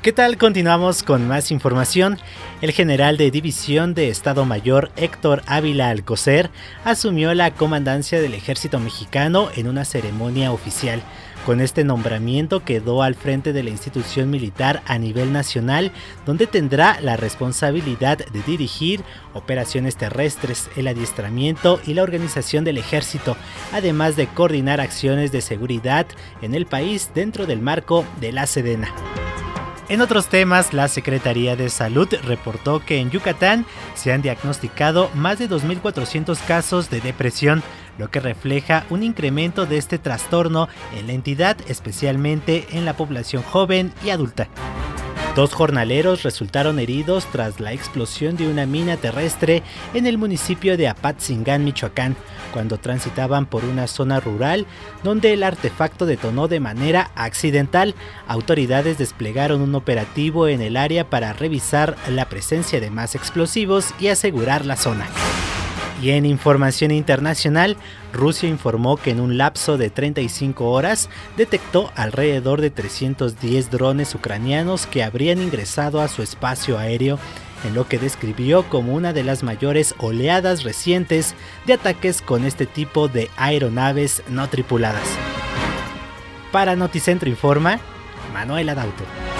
¿Qué tal? Continuamos con más información. El general de División de Estado Mayor Héctor Ávila Alcocer asumió la comandancia del Ejército Mexicano en una ceremonia oficial. Con este nombramiento quedó al frente de la institución militar a nivel nacional, donde tendrá la responsabilidad de dirigir operaciones terrestres, el adiestramiento y la organización del ejército, además de coordinar acciones de seguridad en el país dentro del marco de la Sedena. En otros temas, la Secretaría de Salud reportó que en Yucatán se han diagnosticado más de 2.400 casos de depresión, lo que refleja un incremento de este trastorno en la entidad, especialmente en la población joven y adulta. 2 jornaleros resultaron heridos tras la explosión de una mina terrestre en el municipio de Apatzingán, Michoacán, cuando transitaban por una zona rural donde el artefacto detonó de manera accidental. Autoridades desplegaron un operativo en el área para revisar la presencia de más explosivos y asegurar la zona. Y en información internacional, Rusia informó que en un lapso de 35 horas detectó alrededor de 310 drones ucranianos que habrían ingresado a su espacio aéreo, en lo que describió como una de las mayores oleadas recientes de ataques con este tipo de aeronaves no tripuladas. Para Noticentro Informa, Manuel Adauto.